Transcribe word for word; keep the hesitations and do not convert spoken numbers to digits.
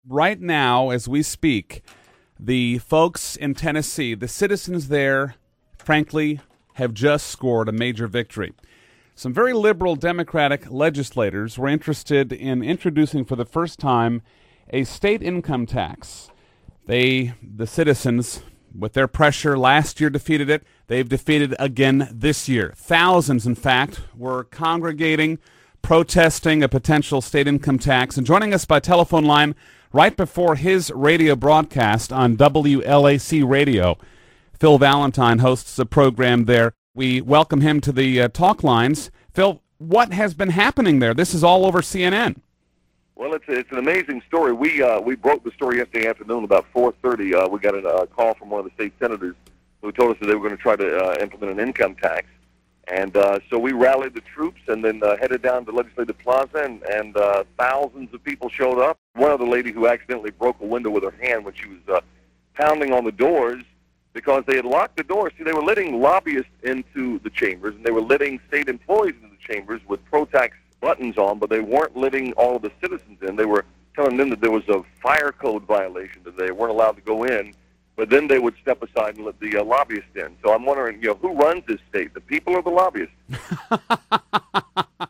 right now, as we speak, the folks in Tennessee, the citizens there, frankly, have just scored a major victory. Some very liberal Democratic legislators were interested in introducing for the first time a state income tax. They, the citizens, with their pressure last year defeated it. They've defeated again this year. Thousands, in fact, were congregating, protesting a potential state income tax. And joining us by telephone line right before his radio broadcast on W L A C Radio, Phil Valentine hosts a program there. We welcome him to the uh, talk lines. Phil, what has been happening there? This is all over C N N. Well, it's it's an amazing story. We uh, we broke the story yesterday afternoon about four thirty. Uh, we got a uh, call from one of the state senators who told us that they were going to try to uh, implement an income tax. And uh, so we rallied the troops and then uh, headed down to Legislative Plaza, and, and uh, thousands of people showed up. One other lady who accidentally broke a window with her hand when she was uh, pounding on the doors because they had locked the doors. See, they were letting lobbyists into the chambers, and they were letting state employees into the chambers with pro-tax buttons on, but they weren't letting all of the citizens in. They were telling them that there was a fire code violation, that they weren't allowed to go in, but then they would step aside and let the uh, lobbyists in. So I'm wondering, you know, who runs this state, the people or the lobbyists?